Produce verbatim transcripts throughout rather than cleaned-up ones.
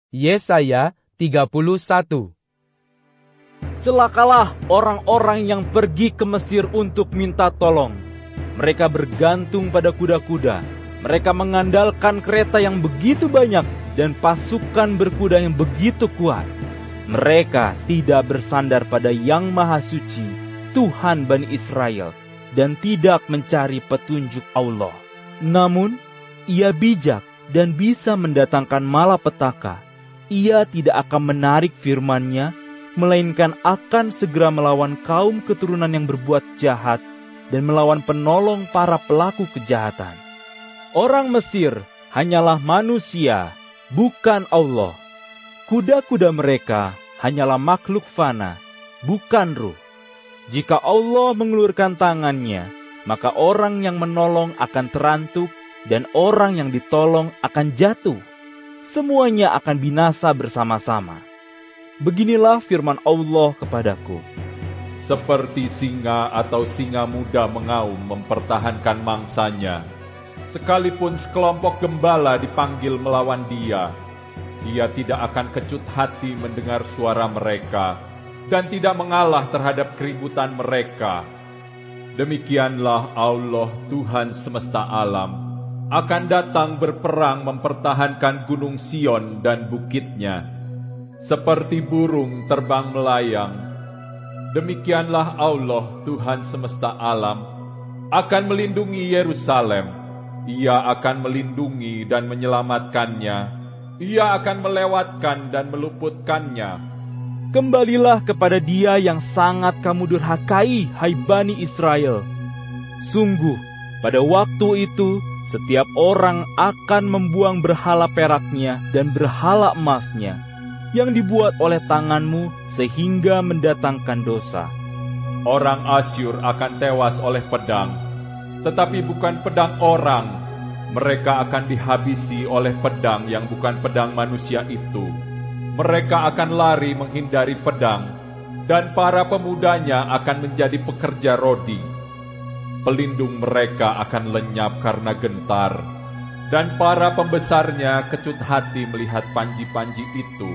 Yesaya tiga puluh satu. Celakalah orang-orang yang pergi ke Mesir untuk minta tolong. Mereka bergantung pada kuda-kuda. Mereka mengandalkan kereta yang begitu banyak dan pasukan berkuda yang begitu kuat. Mereka tidak bersandar pada Yang Maha Suci, Tuhan Bani Israel, dan tidak mencari petunjuk Allah. Namun, ia bijak dan bisa mendatangkan malapetaka. Ia tidak akan menarik firman-Nya, melainkan akan segera melawan kaum keturunan yang berbuat jahat dan melawan penolong para pelaku kejahatan. Orang Mesir hanyalah manusia, bukan Allah. Kuda-kuda mereka hanyalah makhluk fana, bukan ruh. Jika Allah mengelurkan tangannya, maka orang yang menolong akan terantuk dan orang yang ditolong akan jatuh. Semuanya akan binasa bersama-sama. Beginilah firman Allah kepadaku. Seperti singa atau singa muda mengaum mempertahankan mangsanya, sekalipun sekelompok gembala dipanggil melawan dia, dia tidak akan kecut hati mendengar suara mereka dan tidak mengalah terhadap keributan mereka. Demikianlah Allah Tuhan semesta alam akan datang berperang mempertahankan gunung Sion dan bukitnya. Seperti burung terbang melayang, demikianlah Allah Tuhan semesta alam akan melindungi Yerusalem. Ia akan melindungi dan menyelamatkannya. Ia akan melewatkan dan meluputkannya. Kembalilah kepada Dia yang sangat kamu durhakai, hai Bani Israel. Sungguh, pada waktu itu, setiap orang akan membuang berhala peraknya dan berhala emasnya, yang dibuat oleh tanganmu sehingga mendatangkan dosa. Orang Asyur akan tewas oleh pedang, tetapi bukan pedang orang. Mereka akan dihabisi oleh pedang yang bukan pedang manusia itu. Mereka akan lari menghindari pedang, dan para pemudanya akan menjadi pekerja rodi. Pelindung mereka akan lenyap karena gentar, dan para pembesarnya kecut hati melihat panji-panji itu.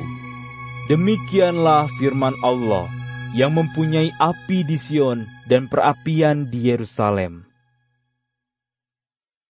Demikianlah firman Allah yang mempunyai api di Sion dan perapian di Yerusalem.